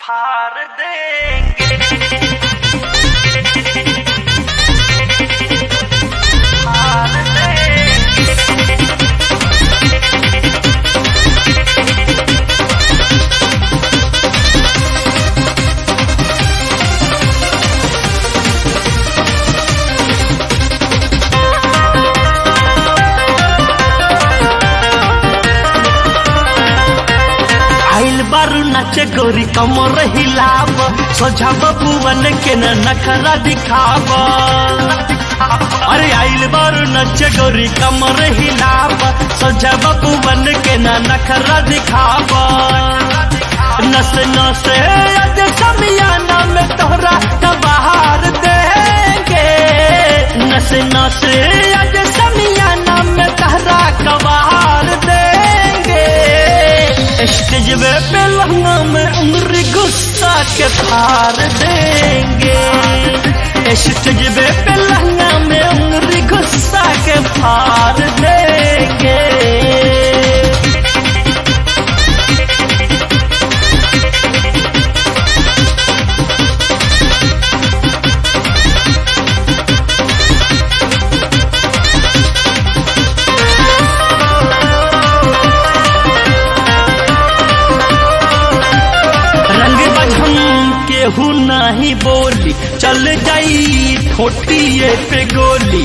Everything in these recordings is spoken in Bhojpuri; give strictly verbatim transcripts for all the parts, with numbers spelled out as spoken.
फाड़ देंगे, फाड़ देंगे। आइल बारू नाचे गोरी कमर हिलाव, सोझा बबुवन के न नखरा दिखाव। अरे आइल बारू नाचे गोरी कमर हिलाव, सोझा बबुवन के न नखरा दिखाव। नस नस अज समियाना में तोहरा तबार देंगे, नस नस अज समियाना में तोहरा कबार देंगे। स्टेज पे लहंगा में उंगली गुस्सा के फाड़ देंगे, स्टेज पे लहंगा में उंगली गुस्सा के फाड़ देंगे। केहू नहीं बोली चल जाई ठोटिए पे गोली,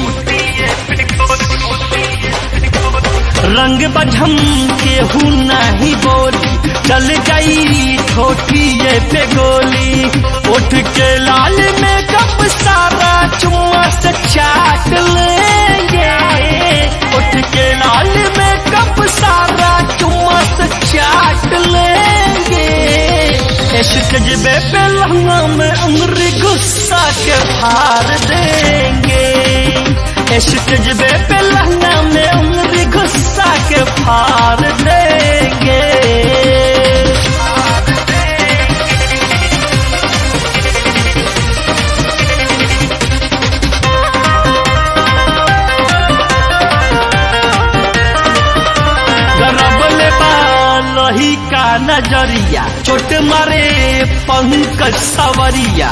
रंग बझम केहू नहीं बोली चल जाई ठोटिए पे गोली। उठ के लाल में कब सारा चुम्मा से चाट लेंगे, उठ के लाल में कब सारा चुम्मा से चाट लेंगे। स्टेज पे लहंगा में उंगली गुस्सा के फाड़ देंगे, स्टेज पे लहंगा में उंगली गुस्सा के फाड़ देंगे। लही का नजरिया चोट मारे पंकज सवरिया,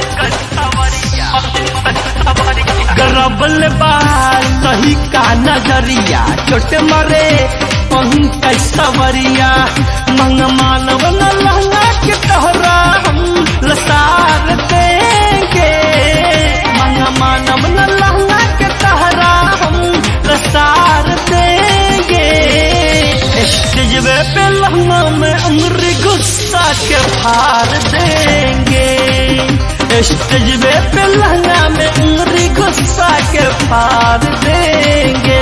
गरबल बाल लही का नजरिया चोट मारे पंकज सवरिया। मंग मानव न लहंगा के तोहरा हम लसार देंगे, मंग मानव न लहंगा के तोहरा हम लसार देंगे। स्टेज पे लहंगा में उंगली गुस्सा के फाड़ देंगे, स्टेज पे लहंगा में उंगली गुस्सा के फाड़ देंगे।